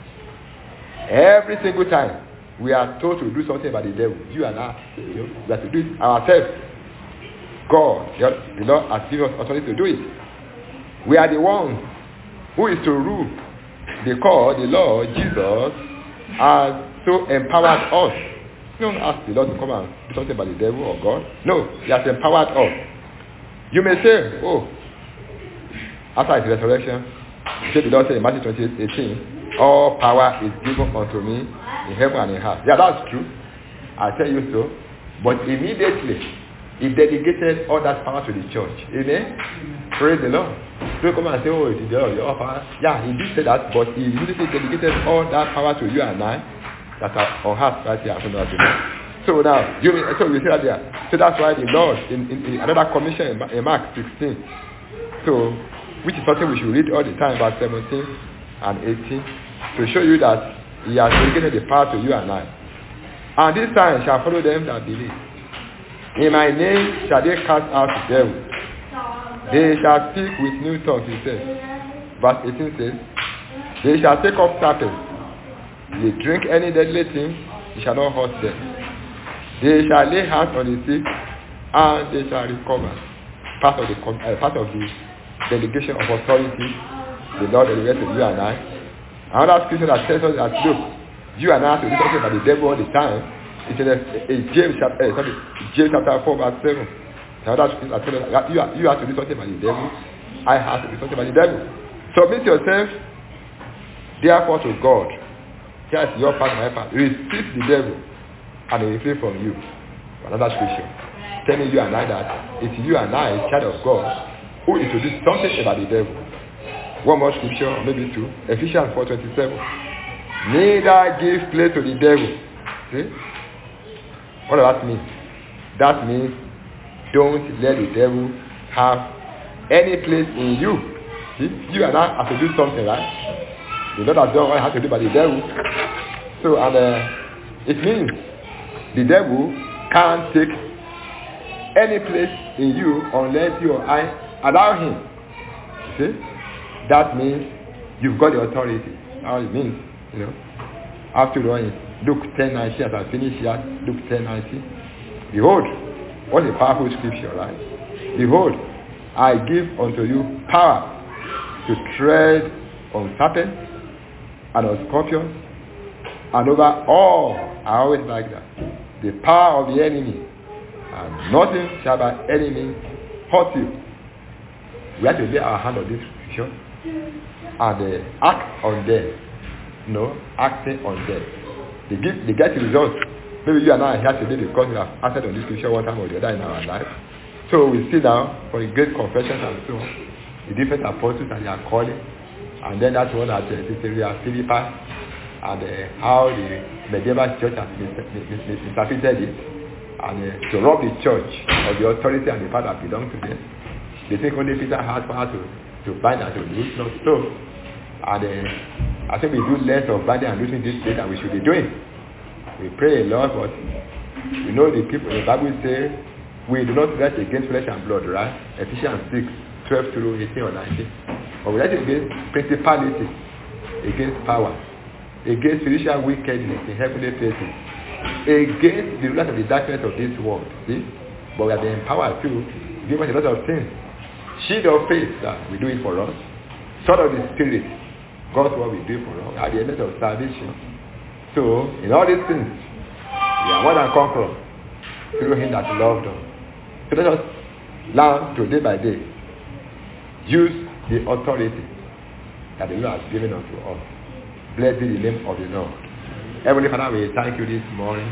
Speaker 1: Every single time we are told to do something about the devil. You and I, you know, we have to do it ourselves. God, the Lord has given us authority to do it. We are the ones who is to rule, because the Lord Jesus has so empowered us. You don't ask the Lord to come and do something about the devil or God. No, he has empowered us. You may say, oh, after his resurrection, the Lord said in Matthew twenty-eight eighteen, all power is given unto me in heaven and in earth. Yeah, that's true. I tell you so. But immediately, he delegated all that power to the church. Amen? Praise the Lord. Don't come and say, oh, it is the Lord, your power. Yeah, he did say that, but he immediately delegated all that power to you and I that are on earth right here. So now, you so we see that there. So that's why the Lord, in, in, in another commission in Mark sixteen, so, which is something we should read all the time, about seventeen and eighteen, to show you that he has delegated the power to you and I. And this sign shall follow them that believe. In my name shall they cast out the devil. They shall speak with new tongues, he says. Verse eighteen says, they shall take up serpents. They drink any deadly thing, it shall not hurt them. They shall lay hands on the sick, and they shall recover. Part of the uh, part of the delegation of authority, the Lord delegated to you and I. Another scripture that tells us that, look, you and I have to do something about the devil all the time. It's in, a, in James chapter, uh, sorry, James chapter four verse seven. Now that's you have, you have to do something about the devil. I have to do something about the devil. Submit yourself, therefore, to God. Here's your part, my part. Resist the devil, and he will flee from you. Another scripture telling you and I that it's you and I, child of God, who is to do something about the devil. One more scripture, maybe two. Ephesians four twenty-seven. Neither give place to the devil. See? What does that mean? That means don't let the devil have any place in you. See? You and I have to do something, right? The Lord has done what I have to do by the devil. So, and uh, it means the devil can't take any place in you unless you or I allow him. See? That means you've got the authority. How it means, you know. After all, in Luke ten nineteen, as I finish here, Luke ten nineteen. Behold, what a powerful scripture, right? Behold, I give unto you power to tread on serpents and on scorpions and over all. I always like that. The power of the enemy, and nothing shall by any means hurt you. We have to lay our hand on this scripture and uh, act on them. No, acting on them. They give, they get the results. Maybe you and I are here today because we have acted on this scripture one time or the other in our life. So we sit down for a great confession and so on. The different apostles that they are calling, and then that's one at uh, Caesarea Philippi, and uh, how the medieval church has misinterpreted it, and uh, to rob the church of the authority and the power that belongs to them. They think only Peter has power to, to bind and to loose, not so. And uh, I think we do less of binding and loosing this day than we should be doing. We pray a lot, but we know the people, the Bible says, we do not wrestle against flesh and blood, right? Ephesians six, twelve through eighteen or nineteen. But we wrestle against principalities, against power, against spiritual wickedness in heavenly places, against the rulers of the darkness of this world. See? But we are being empowered to give us a lot of things. Shield of faith, that we do it for us. Sword of the Spirit, God's what we do for us. At the element of salvation. So, in all these things, we are more than conquerors through him that loved us. So let us learn to day by day use the authority that the Lord has given unto us. Blessed be the name of the Lord. Heavenly Father, we thank you this morning.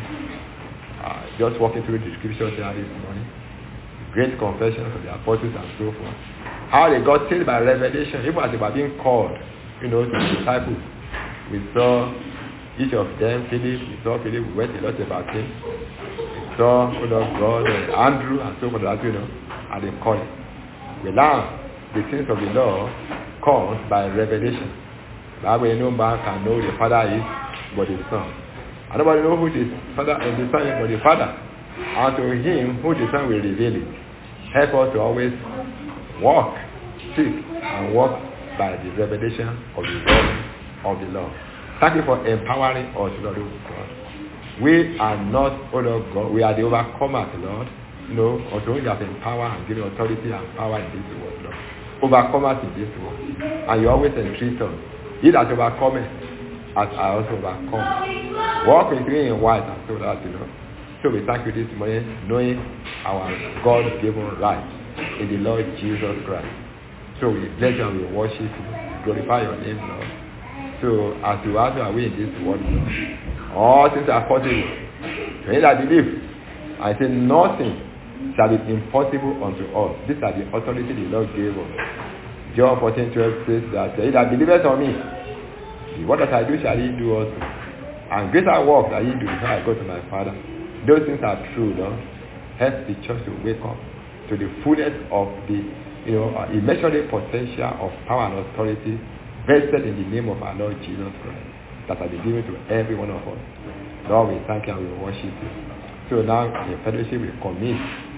Speaker 1: Uh, just walking through the scriptures here this morning. Great confessions of the apostles and so forth. How they got saved by revelation, even as they were being called, you know, to the disciples. We saw each of them, Philip, we saw Philip, we went a lot about him. We saw, oh Lord God, uh, Andrew, and so forth, you know, and they called him. We learn the things of the Lord comes by revelation. That way no man can know the Father is but the Son. And nobody knows who the Father and the Son is but the Father. And to him who the Son will reveal it. Help us to always walk, seek, and walk by the revelation of the word of the Lord. Thank you for empowering us, Lord God. We are not, oh Lord God, we are the overcomers, Lord. You know, also you have empowered and given authority and power in this world, Lord. Overcomers in this world. And you always entreat us. He that overcometh, as I also overcome. Walk with me in white and so that, you know. So we thank you this morning, knowing our God-given right in the Lord Jesus Christ. So we bless you and we worship you, glorify your name, Lord. So as you are away in this world, Lord, all things are possible. To him that believe, I say nothing shall be impossible unto us. These are the authority the Lord gave us. John fourteen twelve says that he that believeth on me, what that I do shall he do also. And greater work that he do before I go to my Father. Those things are true, Lord. Help the church to wake up to the fullness of the, you know, uh, immeasurable potential of power and authority vested in the name of our Lord Jesus Christ that has been given to every one of us. Lord, we thank you and we worship you. So now in fellowship we commit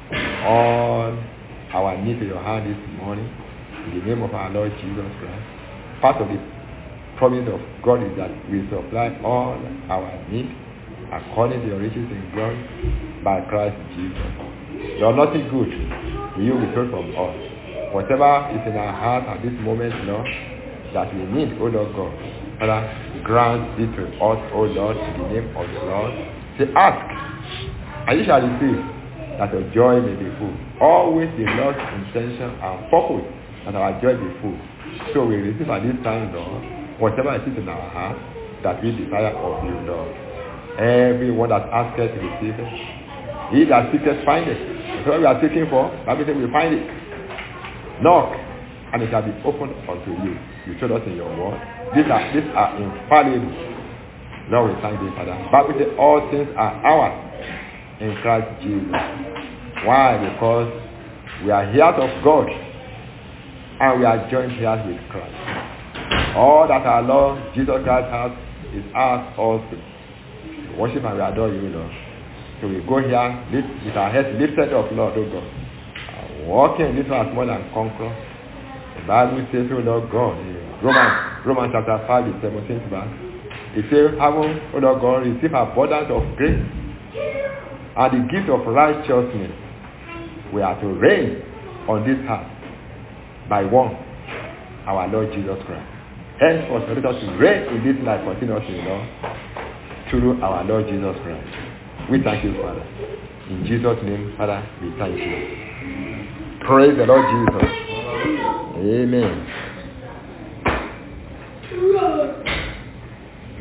Speaker 1: all our needs to your hand this morning in the name of our Lord Jesus Christ. Part of the promise of God is that we supply all our needs according to your riches in glory by Christ Jesus. Lord, nothing good will you withhold from us. Whatever is in our heart at this moment, Lord, that we need, O Lord God, Father, grant it to us, O Lord, in the name of the Lord Say, ask, and you shall receive, that your joy may be full. Always the Lord's intention and purpose that our joy be full. So we receive at this time, Lord, whatever it is in our heart that we desire of you, Lord. Everyone that asketh, receive it. He that seeketh, find it. That's what we are seeking for. Bible says we find it. Knock, and it shall be opened unto you. You told us in your word. These are, these are infallible. Lord, we thank you, Father. Bible says all things are ours in Christ Jesus. Why? Because we are heirs of God, and we are joined heirs with Christ. All that our Lord Jesus Christ has is ours also. We worship and we adore you, Lord. So we go here lift, with our heads lifted up, Lord, oh God. And walking in this one as more than conqueror. The Bible says, oh Lord God, Romans, Romans chapter five, the seventeenth verse. It says, having, oh Lord God, receive abundance of grace and the gift of righteousness, we are to reign on this earth by one, our Lord Jesus Christ. Henceforth, let us reign in this life continuously, Lord, through our Lord Jesus Christ. We thank you, Father. In Jesus' name, Father, we thank you. Praise the Lord Jesus. Amen.